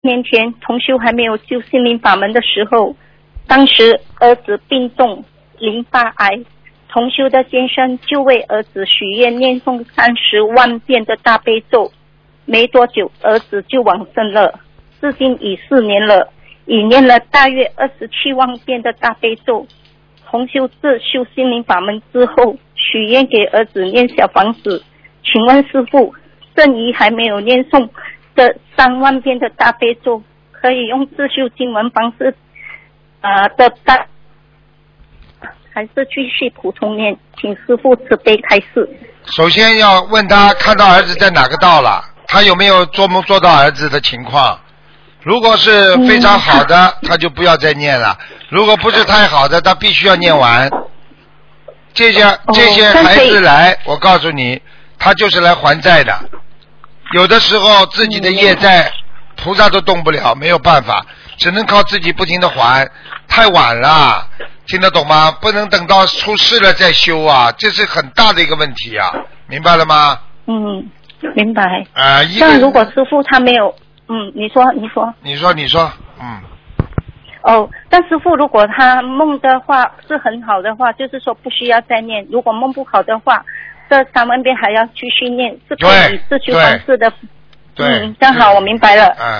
年前同修还没有修心灵法门的时候，当时儿子病重淋巴癌，同修的先生就为儿子许愿念诵30万遍的大悲咒，没多久儿子就往生了，至今已4年了，已念了大约27万遍的大悲咒。同修自修心灵法门之后，许愿给儿子念小房子，请问师父，剩余还没有念诵这3万遍的大悲咒，可以用自修经文方式还是继续普通念？请师父慈悲开示。 首先要问他看到儿子在哪个道了，他有没有做梦做到儿子的情况。如果是非常好的，他就不要再念了；如果不是太好的，他必须要念完。这些孩子来，我告诉你，他就是来还债的。有的时候自己的业债，菩萨都动不了，没有办法，只能靠自己不停的还。太晚了，听得懂吗？不能等到出事了再修啊，这是很大的一个问题啊，明白了吗？ 明白。但如果师父他没有，你说。但师父如果他梦的话是很好的话，就是说不需要再念；如果梦不好的话，这3万遍还要继续念，是可以自修方式的。 对， 这样好，我明白了。